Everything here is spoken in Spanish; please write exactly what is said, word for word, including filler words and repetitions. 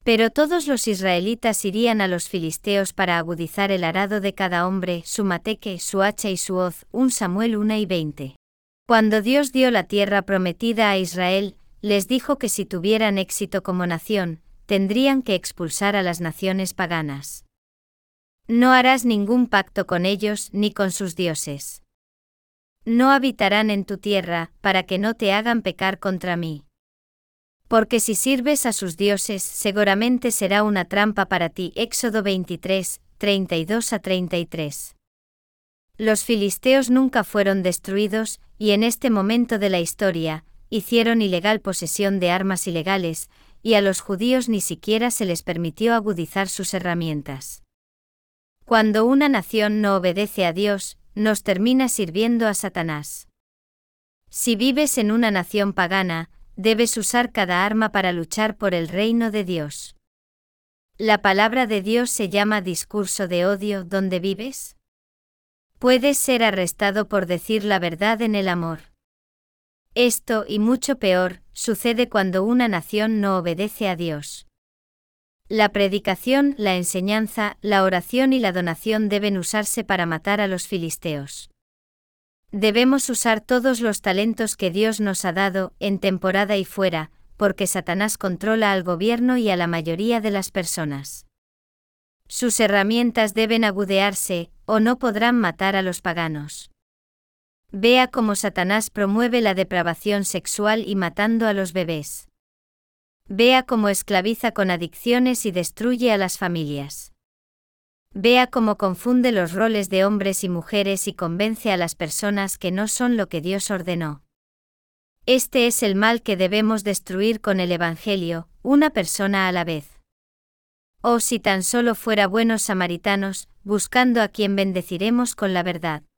Pero todos los israelitas irían a los filisteos para agudizar el arado de cada hombre, su mateque, su hacha y su hoz. Primera Samuel uno y veinte. Cuando Dios dio la tierra prometida a Israel, les dijo que si tuvieran éxito como nación, tendrían que expulsar a las naciones paganas. No harás ningún pacto con ellos ni con sus dioses. No habitarán en tu tierra, para que no te hagan pecar contra mí. Porque si sirves a sus dioses, seguramente será una trampa para ti. Éxodo veintitrés, treinta y dos a treinta y tres. Los filisteos nunca fueron destruidos, y en este momento de la historia, hicieron ilegal posesión de armas ilegales, y a los judíos ni siquiera se les permitió agudizar sus herramientas. Cuando una nación no obedece a Dios, nos termina sirviendo a Satanás. Si vives en una nación pagana, debes usar cada arma para luchar por el reino de Dios. ¿La palabra de Dios se llama discurso de odio donde vives? Puedes ser arrestado por decir la verdad en el amor. Esto, y mucho peor, sucede cuando una nación no obedece a Dios. La predicación, la enseñanza, la oración y la donación deben usarse para matar a los filisteos. Debemos usar todos los talentos que Dios nos ha dado, en temporada y fuera, porque Satanás controla al gobierno y a la mayoría de las personas. Sus herramientas deben agudearse, o no podrán matar a los paganos. Vea cómo Satanás promueve la depravación sexual y matando a los bebés. Vea cómo esclaviza con adicciones y destruye a las familias. Vea cómo confunde los roles de hombres y mujeres y convence a las personas que no son lo que Dios ordenó. Este es el mal que debemos destruir con el Evangelio, una persona a la vez. Oh, si tan solo fuera buenos samaritanos, buscando a quien bendeciremos con la verdad.